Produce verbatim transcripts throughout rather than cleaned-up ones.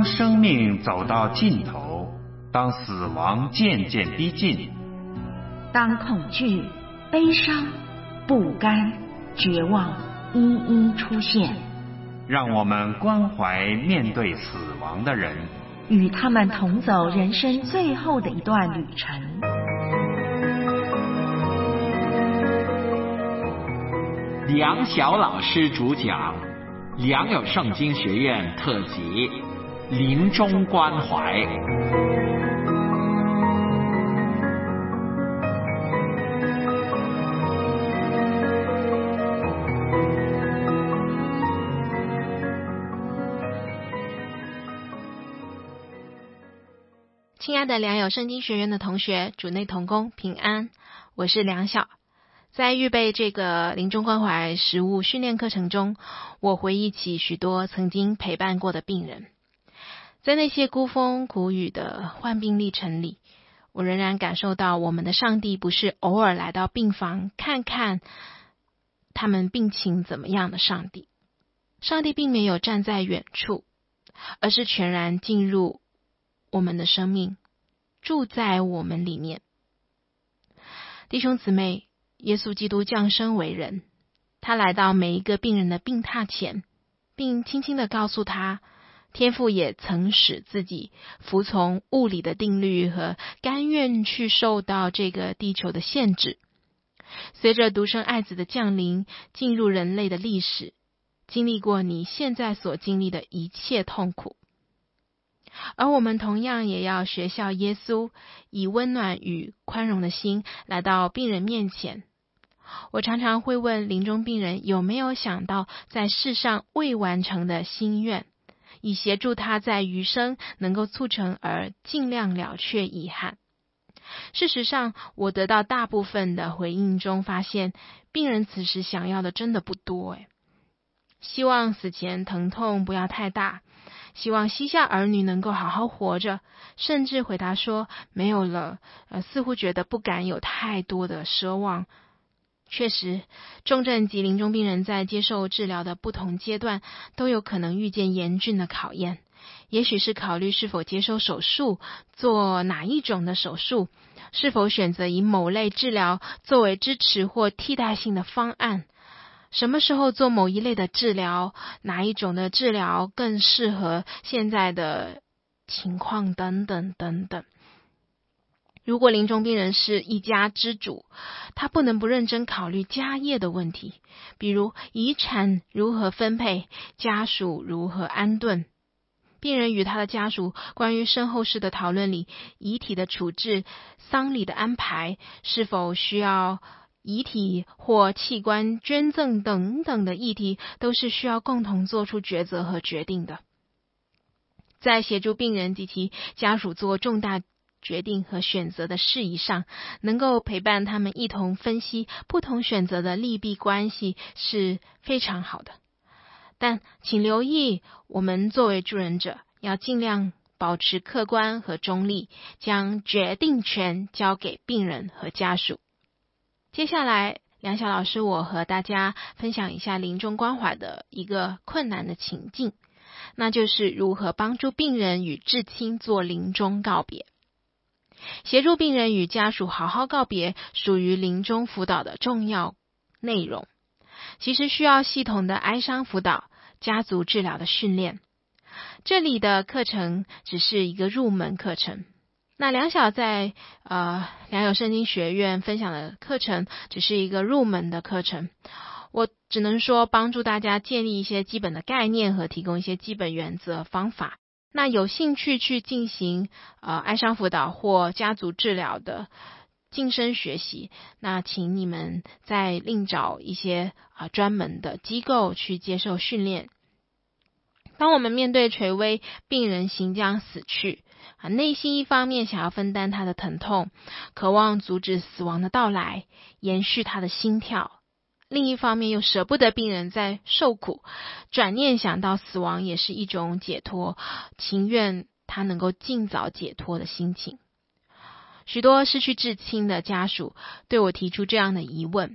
生命走到尽头，当死亡渐渐逼近， 当恐惧、悲伤、不甘、绝望一一出现， 让我们关怀面对死亡的人， 与他们同走人生最后的一段旅程。 梁晓老师主讲，良友圣经学院特辑临终关怀。 亲爱的良友圣经学院的同学，主内同工平安，我是梁晓。在预备这个临终关怀实务训练课程中，我回忆起许多曾经陪伴过的病人。在那些孤风苦雨的患病历程里，我仍然感受到我们的上帝不是偶尔来到病房看看他们病情怎么样的上帝。上帝并没有站在远处，而是全然进入我们的生命，住在我们里面。弟兄姊妹，耶稣基督降生为人，他来到每一个病人的病榻前，并轻轻地告诉他，天父也曾使自己服从物理的定律和甘愿去受到这个地球的限制。随着独生爱子的降临，进入人类的历史，经历过你现在所经历的一切痛苦。而我们同样也要学效耶稣，以温暖与宽容的心来到病人面前。我常常会问临终病人有没有想到在世上未完成的心愿，以协助他在余生能够促成而尽量了却遗憾。事实上，我得到大部分的回应中发现，病人此时想要的真的不多诶。希望死前疼痛不要太大，希望膝下儿女能够好好活着，甚至回答说没有了，呃，似乎觉得不敢有太多的奢望。确实，重症及临终病人在接受治疗的不同阶段都有可能遇见严峻的考验，也许是考虑是否接受手术，做哪一种的手术，是否选择以某类治疗作为支持或替代性的方案，什么时候做某一类的治疗，哪一种的治疗更适合现在的情况等等等等。如果临终病人是一家之主，他不能不认真考虑家业的问题，比如遗产如何分配，家属如何安顿。病人与他的家属关于身后事的讨论里，遗体的处置、丧礼的安排，是否需要遗体或器官捐赠等等的议题，都是需要共同做出抉择和决定的。在协助病人及其家属做重大决定和选择的事宜上，能够陪伴他们一同分析不同选择的利弊关系是非常好的。但请留意，我们作为助人者要尽量保持客观和中立，将决定权交给病人和家属。接下来，梁晓老师我和大家分享一下临终关怀的一个困难的情境，那就是如何帮助病人与至亲做临终告别。协助病人与家属好好告别，属于临终辅导的重要内容。其实需要系统的哀伤辅导、家族治疗的训练。这里的课程只是一个入门课程。那梁晓在呃良友圣经学院分享的课程只是一个入门的课程。我只能说帮助大家建立一些基本的概念和提供一些基本原则方法。那有兴趣去进行呃哀伤辅导或家族治疗的晋升学习，那请你们再另找一些啊、呃、专门的机构去接受训练。当我们面对垂危病人行将死去啊，内心一方面想要分担他的疼痛，渴望阻止死亡的到来，延续他的心跳，另一方面又舍不得病人在受苦，转念想到死亡也是一种解脱，情愿他能够尽早解脱的心情。许多失去至亲的家属对我提出这样的疑问，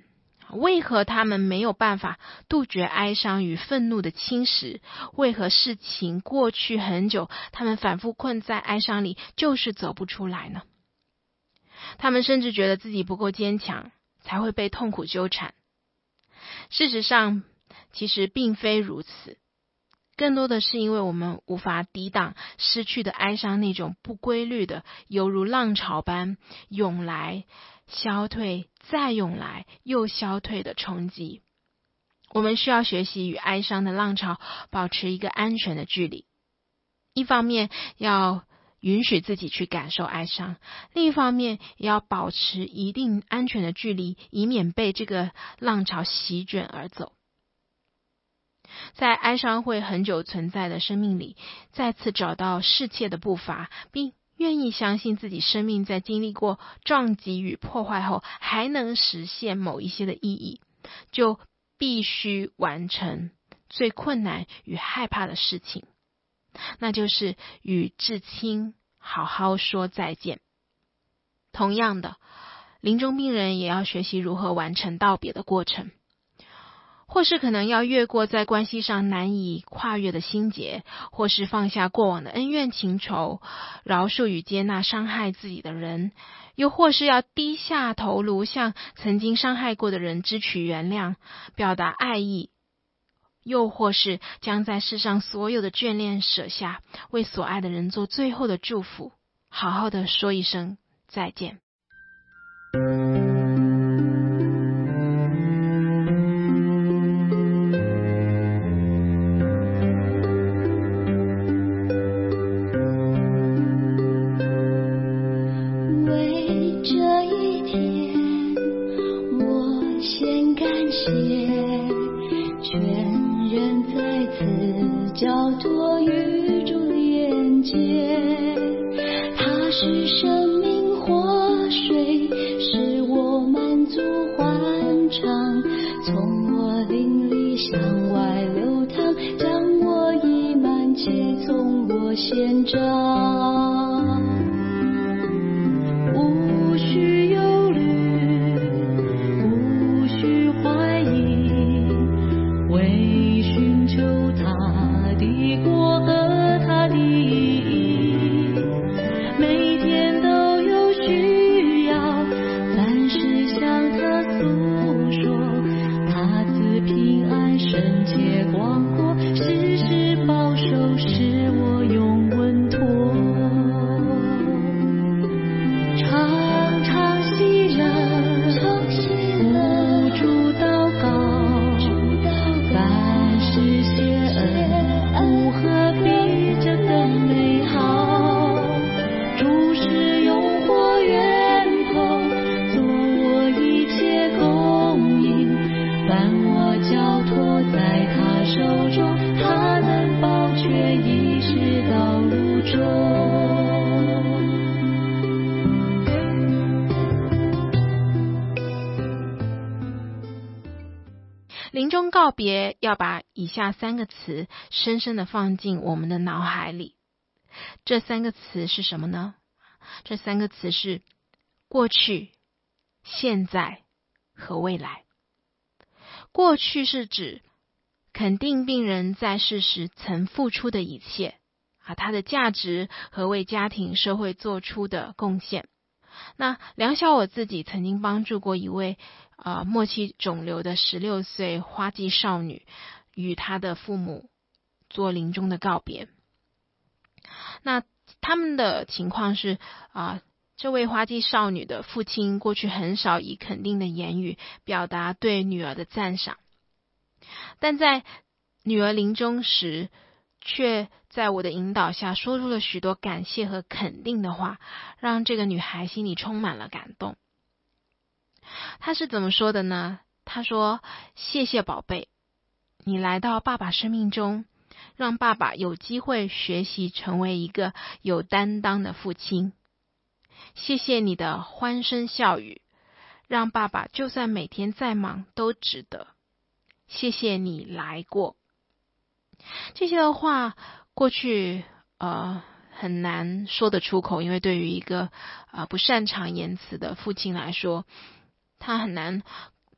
为何他们没有办法杜绝哀伤与愤怒的侵蚀？为何事情过去很久，他们反复困在哀伤里，就是走不出来呢？他们甚至觉得自己不够坚强，才会被痛苦纠缠。事实上，其实并非如此，更多的是因为我们无法抵挡失去的哀伤那种不规律的，犹如浪潮般涌来消退再涌来又消退的冲击。我们需要学习与哀伤的浪潮保持一个安全的距离，一方面要允许自己去感受哀伤，另一方面也要保持一定安全的距离，以免被这个浪潮席卷而走。在哀伤会很久存在的生命里，再次找到适切的步伐，并愿意相信自己生命在经历过撞击与破坏后，还能实现某一些的意义，就必须完成最困难与害怕的事情，那就是与至亲好好说再见。同样的，临终病人也要学习如何完成道别的过程，或是可能要越过在关系上难以跨越的心结，或是放下过往的恩怨情仇，饶恕与接纳伤害自己的人，又或是要低下头颅向曾经伤害过的人支取原谅，表达爱意，又或是将在世上所有的眷恋舍下，为所爱的人做最后的祝福，好好的说一声再见。临终告别要把以下三个词深深地放进我们的脑海里。这三个词是什么呢？这三个词是过去、现在和未来。过去是指肯定病人在世时曾付出的一切，啊，他的价值和为家庭社会做出的贡献。那梁晓我自己曾经帮助过一位呃末期肿瘤的十六岁花季少女，与她的父母做临终的告别。那他们的情况是啊、呃，这位花季少女的父亲过去很少以肯定的言语表达对女儿的赞赏，但在女儿临终时，却在我的引导下说出了许多感谢和肯定的话，让这个女孩心里充满了感动。她是怎么说的呢？她说：谢谢宝贝，你来到爸爸生命中，让爸爸有机会学习成为一个有担当的父亲。谢谢你的欢声笑语，让爸爸就算每天再忙都值得。谢谢你来过。这些的话过去呃很难说得出口，因为对于一个呃不擅长言辞的父亲来说，他很难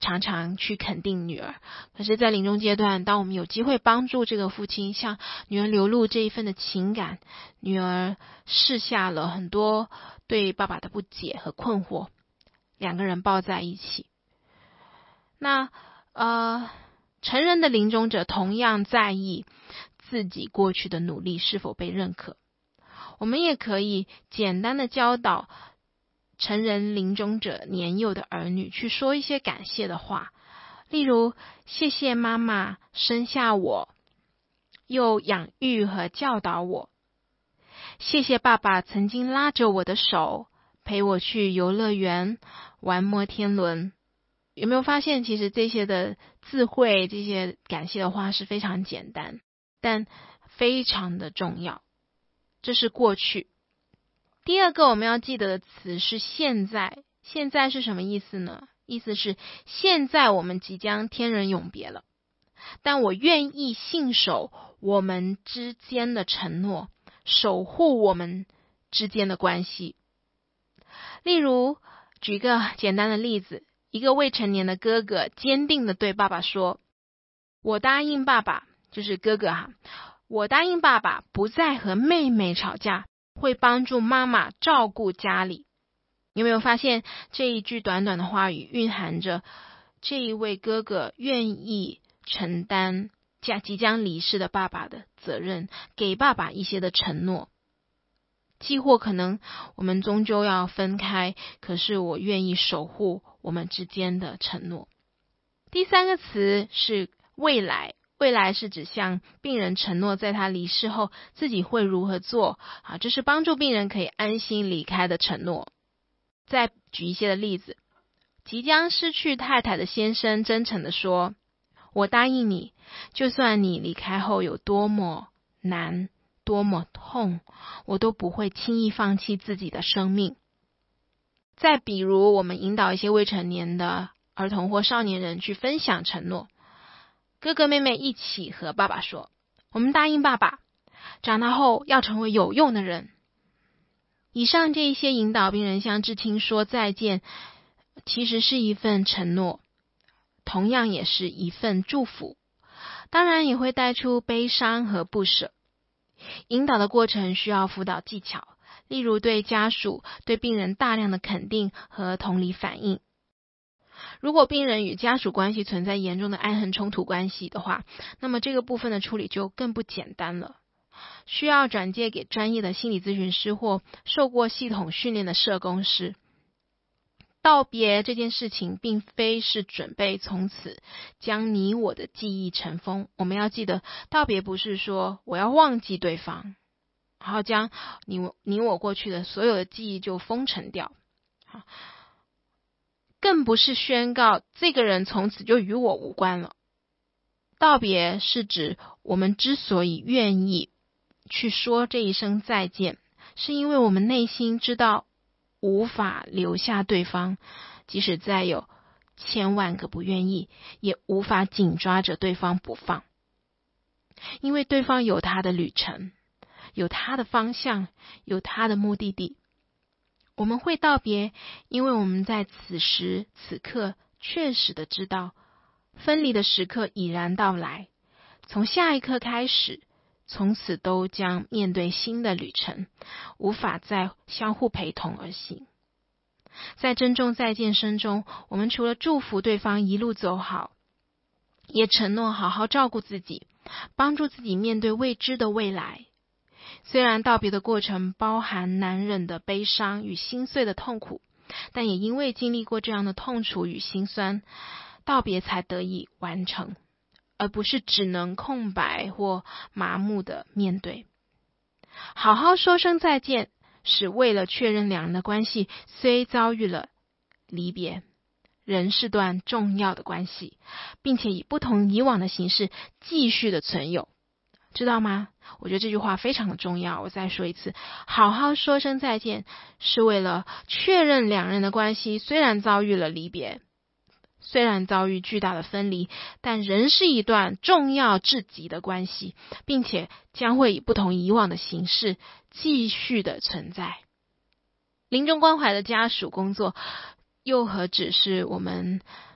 常常去肯定女儿。可是在临终阶段，当我们有机会帮助这个父亲向女儿流露这一份的情感，女儿释下了很多对爸爸的不解和困惑，两个人抱在一起。那呃，成人的临终者同样在意自己过去的努力是否被认可。我们也可以简单的教导成人临终者年幼的儿女去说一些感谢的话，例如谢谢妈妈生下我，又养育和教导我，谢谢爸爸曾经拉着我的手陪我去游乐园玩摩天轮。有没有发现其实这些的智慧，这些感谢的话是非常简单，但非常的重要。这是过去。第二个我们要记得的词是现在。现在是什么意思呢？意思是现在我们即将天人永别了，但我愿意信守我们之间的承诺，守护我们之间的关系。例如举一个简单的例子，一个未成年的哥哥坚定地对爸爸说，我答应爸爸，就是哥哥哈，我答应爸爸不再和妹妹吵架，会帮助妈妈照顾家里。有没有发现这一句短短的话语蕴含着这一位哥哥愿意承担即将离世的爸爸的责任，给爸爸一些的承诺。既或可能我们终究要分开，可是我愿意守护我们之间的承诺。第三个词是未来。未来是指向病人承诺在他离世后自己会如何做，啊，这是帮助病人可以安心离开的承诺。再举一些的例子，即将失去太太的先生真诚地说，我答应你，就算你离开后有多么难，多么痛，我都不会轻易放弃自己的生命。再比如我们引导一些未成年的儿童或少年人去分享承诺，哥哥妹妹一起和爸爸说，我们答应爸爸长大后要成为有用的人。以上这一些引导病人向至亲说再见，其实是一份承诺，同样也是一份祝福，当然也会带出悲伤和不舍。引导的过程需要辅导技巧，例如对家属对病人大量的肯定和同理反应。如果病人与家属关系存在严重的爱恨冲突关系的话，那么这个部分的处理就更不简单了，需要转介给专业的心理咨询师或受过系统训练的社工师。道别这件事情并非是准备从此将你我的记忆尘封，我们要记得道别不是说我要忘记对方，然后将你我你我过去的所有的记忆就封尘掉，更不是宣告这个人从此就与我无关了。道别是指我们之所以愿意去说这一声再见，是因为我们内心知道无法留下对方，即使再有千万个不愿意，也无法紧抓着对方不放。因为对方有他的旅程，有他的方向，有他的目的地。我们会道别，因为我们在此时此刻确实的知道，分离的时刻已然到来，从下一刻开始，从此都将面对新的旅程，无法再相互陪同而行。在珍重再见声中，我们除了祝福对方一路走好，也承诺好好照顾自己，帮助自己面对未知的未来。虽然道别的过程包含难忍的悲伤与心碎的痛苦，但也因为经历过这样的痛楚与心酸，道别才得以完成，而不是只能空白或麻木的面对。好好说声再见，是为了确认两人的关系虽遭遇了离别，仍是段重要的关系，并且以不同以往的形式继续的存有。知道吗？我觉得这句话非常的重要，我再说一次，好好说声再见，是为了确认两人的关系虽然遭遇了离别，虽然遭遇巨大的分离，但仍是一段重要至极的关系，并且将会以不同以往的形式继续的存在。临终关怀的家属工作又何止是我们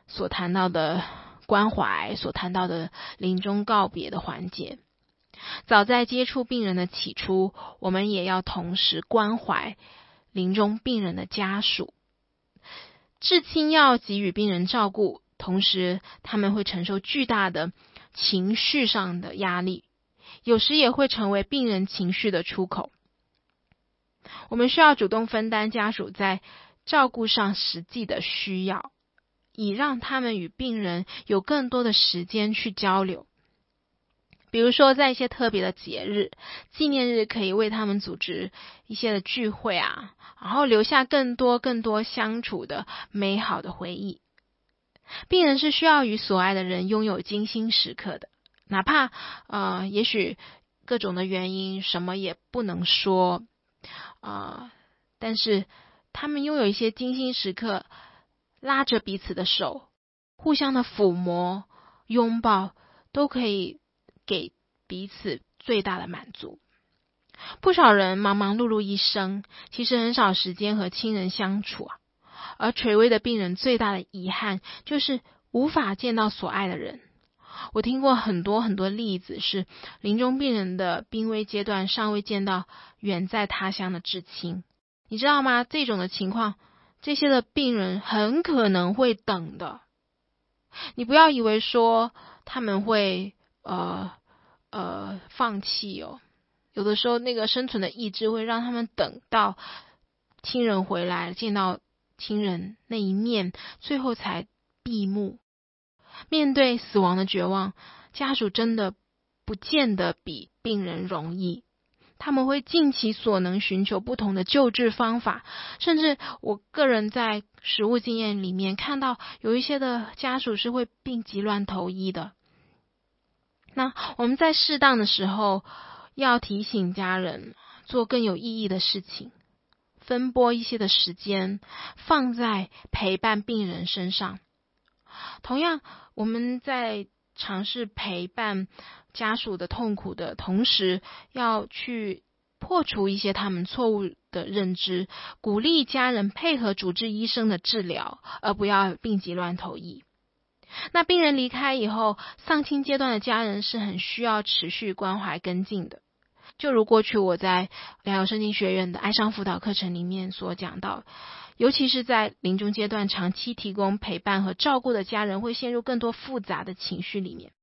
所谈到的关怀，所谈到的临终告别的环节。早在接触病人的起初，我们也要同时关怀临终病人的家属。至亲要给予病人照顾，同时他们会承受巨大的情绪上的压力，有时也会成为病人情绪的出口。我们需要主动分担家属在照顾上实际的需要，以让他们与病人有更多的时间去交流。比如说在一些特别的节日、纪念日，可以为他们组织一些的聚会啊，然后留下更多更多相处的美好的回忆。病人是需要与所爱的人拥有精心时刻的，哪怕呃，也许各种的原因什么也不能说呃，但是他们拥有一些精心时刻，拉着彼此的手，互相的抚摸、拥抱，都可以给彼此最大的满足。不少人忙忙碌碌一生，其实很少时间和亲人相处啊。而垂危的病人最大的遗憾就是无法见到所爱的人。我听过很多很多例子，是临终病人的濒危阶段尚未见到远在他乡的至亲。你知道吗？这种的情况，这些的病人很可能会等的。你不要以为说他们会呃呃放弃哦，有的时候那个生存的意志会让他们等到亲人回来，见到亲人那一面，最后才闭幕。面对死亡的绝望，家属真的不见得比病人容易。他们会尽其所能寻求不同的救治方法，甚至我个人在实务经验里面看到有一些的家属是会病急乱投医的。那我们在适当的时候要提醒家人做更有意义的事情，分拨一些的时间放在陪伴病人身上。同样，我们在尝试陪伴家属的痛苦的同时，要去破除一些他们错误的认知，鼓励家人配合主治医生的治疗，而不要病急乱投医。那病人离开以后，丧亲阶段的家人是很需要持续关怀跟进的。就如过去我在良友圣经学院的哀伤辅导课程里面所讲到，尤其是在临终阶段，长期提供陪伴和照顾的家人会陷入更多复杂的情绪里面。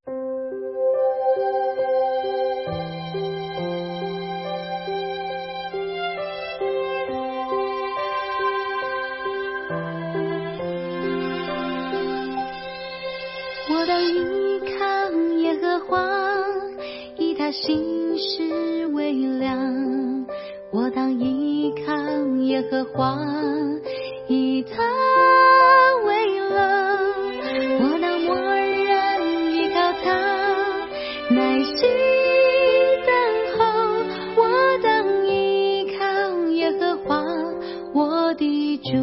我当依靠耶和华，以他心事为粮。我当依靠耶和华，以他为乐。我当默然依靠他，耐心等候。我当依靠耶和华，我的主，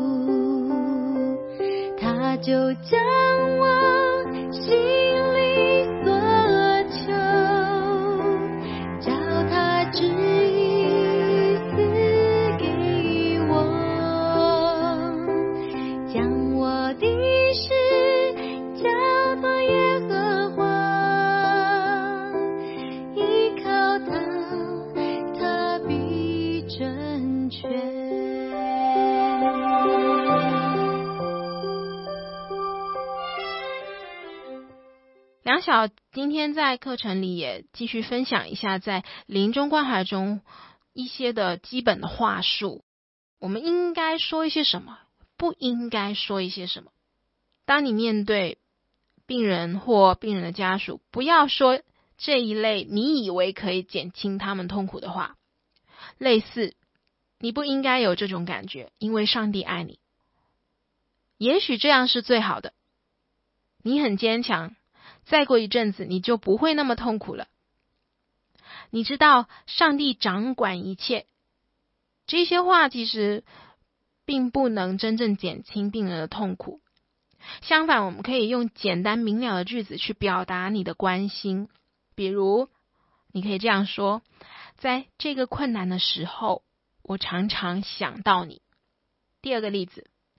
他就将我心里所求，叫他指引赐给我，将我的事交托耶和华，依靠他，他必成全。 梁晓今天在课程里也继续分享一下在临终关怀中一些的基本的话术，我们应该说一些什么，不应该说一些什么。当你面对病人或病人的家属，不要说这一类你以为可以减轻他们痛苦的话，类似你不应该有这种感觉，因为上帝爱你。也许这样是最好的，你很坚强，再过一阵子你就不会那么痛苦了。你知道上帝掌管一切，这些话其实并不能真正减轻病人的痛苦。相反，我们可以用简单明了的句子去表达你的关心。比如你可以这样说，在这个困难的时候，我常常想到你。第二个例子，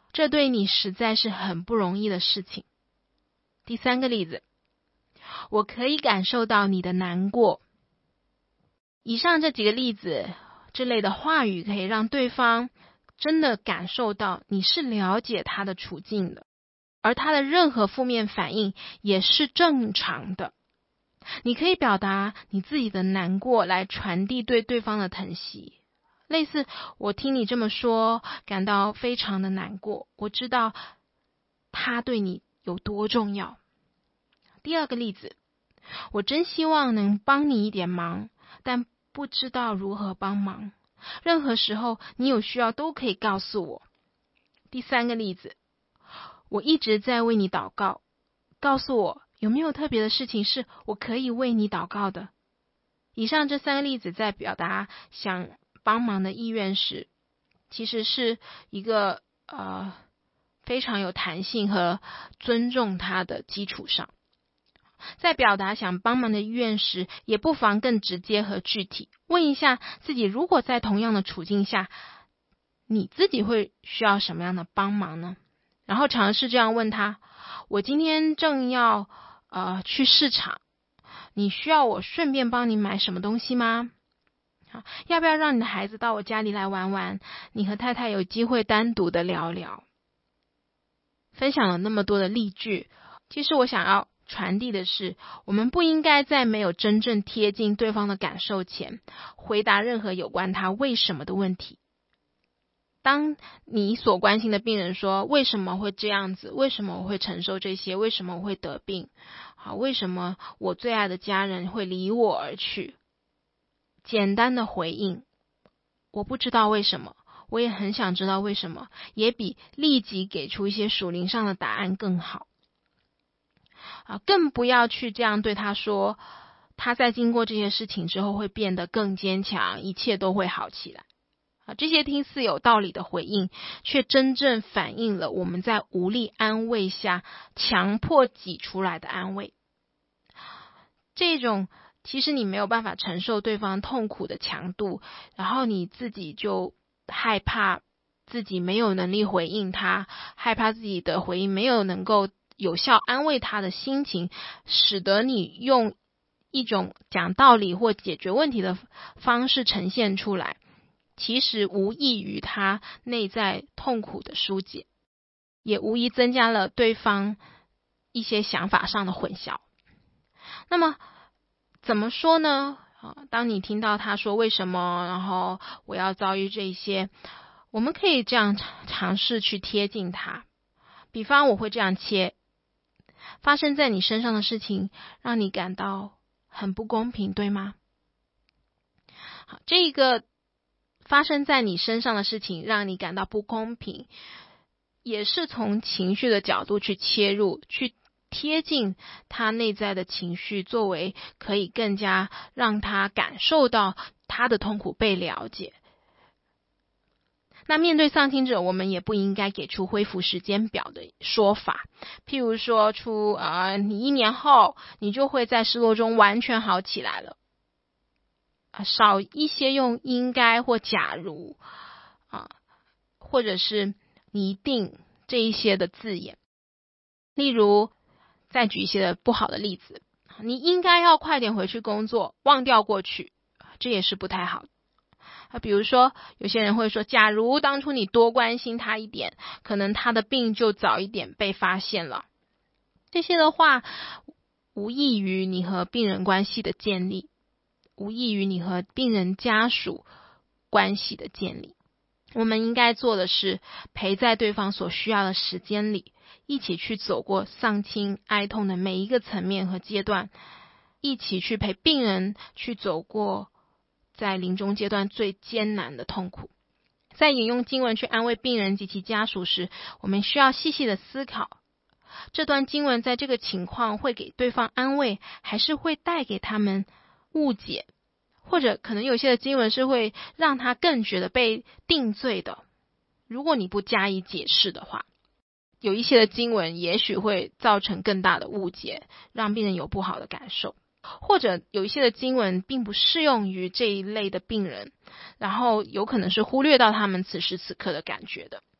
这对你实在是很不容易的事情。第三个例子，我可以感受到你的难过。以上这几个例子，这类的话语可以让对方真的感受到你是了解他的处境的，而他的任何负面反应也是正常的。你可以表达你自己的难过，来传递对对方的疼惜。类似，我听你这么说，感到非常的难过，我知道他对你有多重要。第二个例子，我真希望能帮你一点忙，但不知道如何帮忙。任何时候你有需要都可以告诉我。第三个例子，我一直在为你祷告，告诉我有没有特别的事情是我可以为你祷告的。以上这三个例子在表达想帮忙的意愿时，其实是一个呃非常有弹性和尊重他的基础上。在表达想帮忙的意愿时，也不妨更直接和具体，问一下自己，如果在同样的处境下，你自己会需要什么样的帮忙呢？然后尝试这样问他，我今天正要呃去市场，你需要我顺便帮你买什么东西吗？好，要不要让你的孩子到我家里来玩玩？你和太太有机会单独的聊聊。分享了那么多的例句，其实我想要传递的是，我们不应该在没有真正贴近对方的感受前，回答任何有关他为什么的问题。当你所关心的病人说，为什么会这样子？为什么我会承受这些？为什么我会得病？好，为什么我最爱的家人会离我而去？简单的回应，我不知道为什么，我也很想知道为什么，也比立即给出一些属灵上的答案更好。啊，更不要去这样对他说，他在经过这些事情之后会变得更坚强，一切都会好起来。啊，这些听似有道理的回应，却真正反映了我们在无力安慰下强迫挤出来的安慰。这种其实你没有办法承受对方痛苦的强度，然后你自己就害怕自己没有能力回应他，害怕自己的回应没有能够有效安慰他的心情，使得你用一种讲道理或解决问题的方式呈现出来，其实无异于他内在痛苦的疏解，也无疑增加了对方一些想法上的混淆。那么怎么说呢？当你听到他说为什么，然后我要遭遇这些，我们可以这样尝试去贴近他。比方我会这样切，发生在你身上的事情让你感到很不公平，对吗？好，这个发生在你身上的事情让你感到不公平，也是从情绪的角度去切入，去贴近他内在的情绪，作为可以更加让他感受到他的痛苦被了解。那面对丧亲者，我们也不应该给出恢复时间表的说法，譬如说出呃，你一年后你就会在失落中完全好起来了，呃、少一些用应该或假如啊、呃，或者是你一定这一些的字眼。例如再举一些的不好的例子，你应该要快点回去工作，忘掉过去，这也是不太好的。啊，比如说有些人会说，假如当初你多关心他一点，可能他的病就早一点被发现了。这些的话无异于你和病人关系的建立，无异于你和病人家属关系的建立。我们应该做的是陪在对方所需要的时间里，一起去走过丧亲哀痛的每一个层面和阶段，一起去陪病人去走过在临终阶段最艰难的痛苦。在引用经文去安慰病人及其家属时，我们需要细细的思考，这段经文在这个情况会给对方安慰，还是会带给他们误解，或者可能有些的经文是会让他更觉得被定罪的。如果你不加以解释的话，有一些的经文也许会造成更大的误解，让病人有不好的感受。或者有一些的经文并不适用于这一类的病人，然后有可能是忽略到他们此时此刻的感觉的。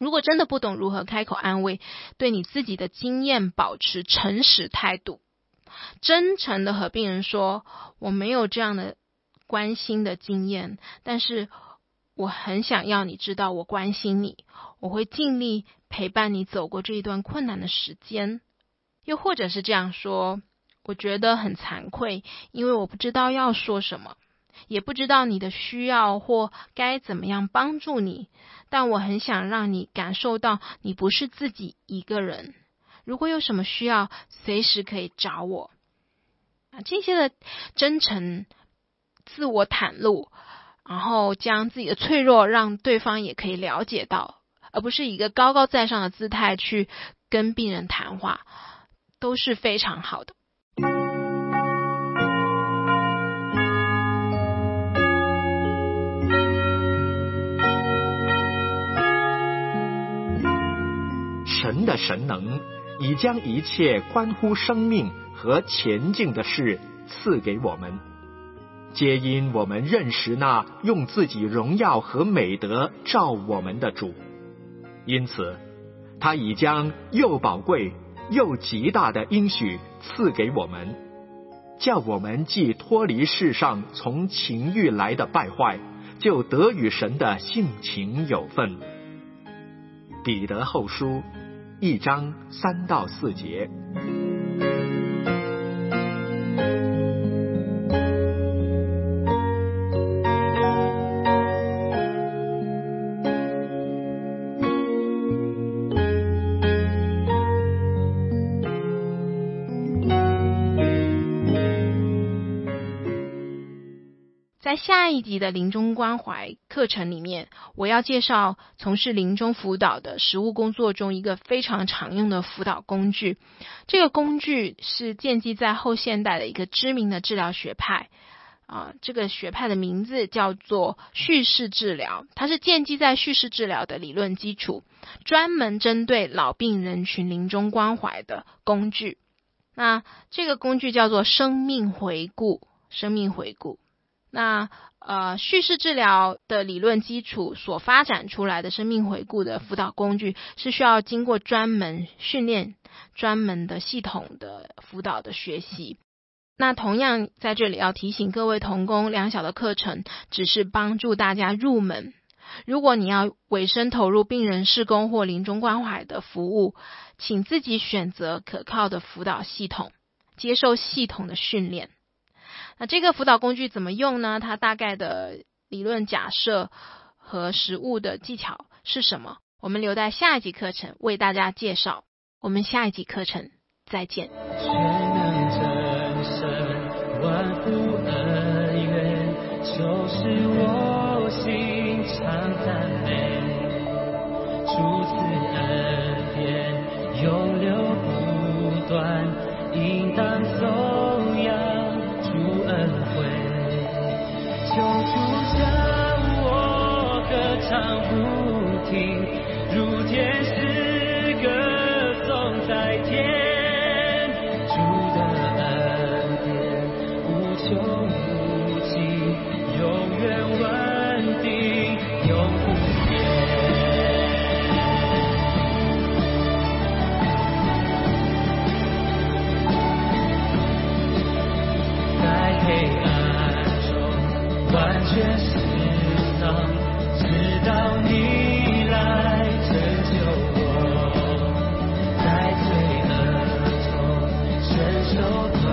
如果真的不懂如何开口安慰，对你自己的经验保持诚实态度，真诚的和病人说，我没有这样的关心的经验，但是我很想要你知道我关心你，我会尽力陪伴你走过这一段困难的时间。又或者是这样说，我觉得很惭愧，因为我不知道要说什么，也不知道你的需要或该怎么样帮助你，但我很想让你感受到你不是自己一个人，如果有什么需要，随时可以找我。啊，这些的真诚、自我袒露，然后将自己的脆弱让对方也可以了解到，而不是以一个高高在上的姿态去跟病人谈话，都是非常好的。 神的神能已将一切关乎生命和前进的事赐给我们，皆因我们认识那用自己荣耀和美德照我们的主。因此他已将又宝贵又极大的应许赐给我们，叫我们既脱离世上从情欲来的败坏，就得与神的性情有份。彼得后书一章三到四节。 在下一集的临终关怀课程里面，我要介绍从事临终辅导的实务工作中一个非常常用的辅导工具。这个工具是建基在后现代的一个知名的治疗学派，啊，这个学派的名字叫做叙事治疗，它是建基在叙事治疗的理论基础，专门针对老病人群临终关怀的工具。那这个工具叫做生命回顾，生命回顾。那呃，叙事治疗的理论基础所发展出来的生命回顾的辅导工具，是需要经过专门训练、专门的系统的辅导的学习。那同样在这里要提醒各位同工，两小的课程只是帮助大家入门。如果你要委身投入病人事工或临终关怀的服务，请自己选择可靠的辅导系统，接受系统的训练。那这个辅导工具怎么用呢？它大概的理论假设和实务的技巧是什么？我们留在下一集课程为大家介绍。我们下一集课程再见。 全能真神万福恩怨，就是我心常赞美。主赐恩典永流不断，应当颂扬恩惠，求主将我歌唱不停，如天使歌颂在天。主的恩典无穷无尽，永远稳定，永不变。在黑暗中完全释放，直到你来拯救我，在罪恶中承受